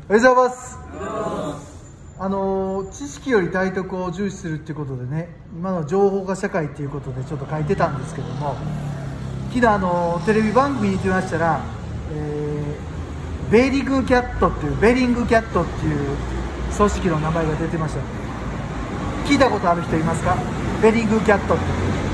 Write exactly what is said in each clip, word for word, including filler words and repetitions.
おはようございます。あの知識より体得を重視するっていうことでね、今の情報化社会っていうことでちょっと書いてたんですけども、昨日あのテレビ番組に行きましたら、えー、ベーリングキャットっていうベリングキャットっていう組織の名前が出てました。聞いたことある人いますか？ベリングキャットって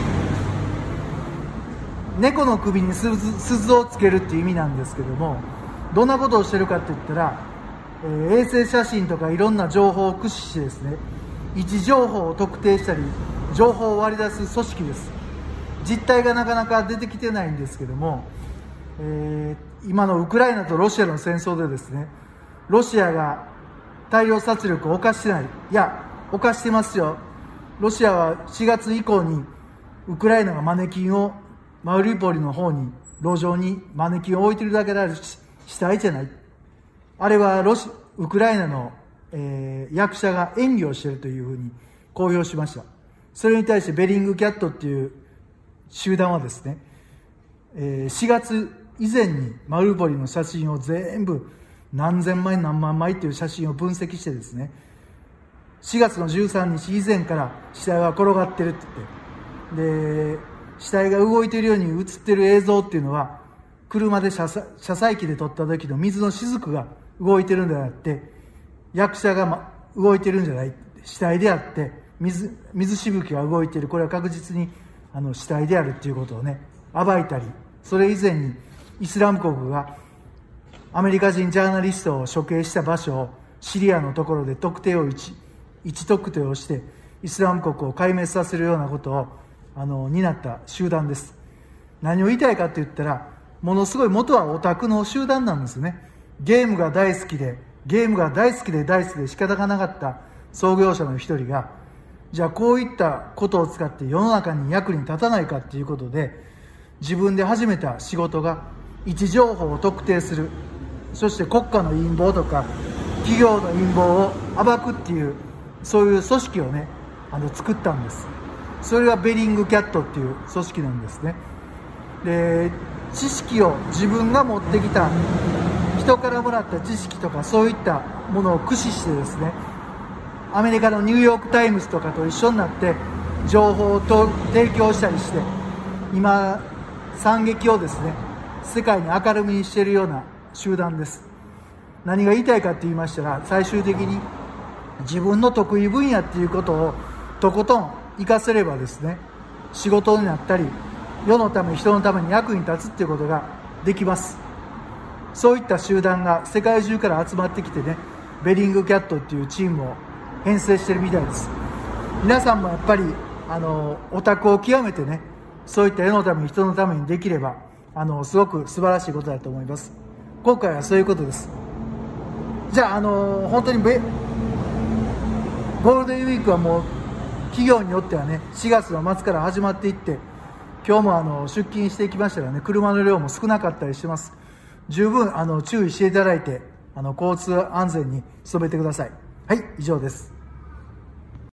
猫の首に鈴、鈴をつけるっていう意味なんですけども、どんなことをしてるかって言ったら、えー、衛星写真とかいろんな情報を駆使してですね、位置情報を特定したり情報を割り出す組織です。実態がなかなか出てきてないんですけども、えー、今のウクライナとロシアの戦争でですね、ロシアが大量殺戮を犯してない、いや犯してますよ。ロシアはしがつ以降にウクライナがマネキンをマリウポリの方に路上にマネキンを置いてるだけであるし、死体じゃない。あれはロシウクライナの、えー、役者が演技をしているというふうに公表しました。それに対してベリングキャットっていう集団はですね、えー、しがつ以前にマリウポリの写真を全部何千枚何万枚という写真を分析してですね、しがつのじゅうさんにち以前から死体は転がってるって言って、で死体が動いているように映っている映像っていうのは、車で車載、車載機で撮った時の水の雫が動いてるんではなくて、役者が、ま、動いてるんじゃない、死体であって水、水しぶきが動いている、これは確実にあの死体であるっていうことをね、暴いたり、それ以前にイスラム国がアメリカ人ジャーナリストを処刑した場所をシリアのところで特定を位置、位置特定をしてイスラム国を壊滅させるようなことをあの担った集団です。何を言いたいかって言ったら、ものすごい元はオタクの集団なんですね。ゲームが大好きでゲームが大好きで大好きで仕方がなかった創業者の一人が、じゃあこういったことを使って世の中に役に立たないかっていうことで、自分で始めた仕事が位置情報を特定する、そして国家の陰謀とか企業の陰謀を暴くっていう、そういう組織をね、あの作ったんです。それがベリングキャットっていう組織なんですね。で、知識を自分が持ってきた、人からもらった知識とかそういったものを駆使してですね、アメリカのニューヨークタイムズとかと一緒になって情報を提供したりして、今惨劇をですね、世界に明るみにしているような集団です。何が言いたいかって言いましたら、最終的に自分の得意分野っていうことをとことん活かせればですね、仕事になったり世のため人のために役に立つっていうことができます。そういった集団が世界中から集まってきてね、ベリングキャットっていうチームを編成してるみたいです。皆さんもやっぱりあのオタクを極めてね、そういった世のために人のためにできれば、あのすごく素晴らしいことだと思います。今回はそういうことです。じゃあ、あの本当にベゴールデンウィークはもう企業によってはね、しがつの末から始まっていって、今日もあの出勤していきましたらね、車の量も少なかったりします。十分あの注意していただいて、あの交通安全に努めてください。はい、以上です。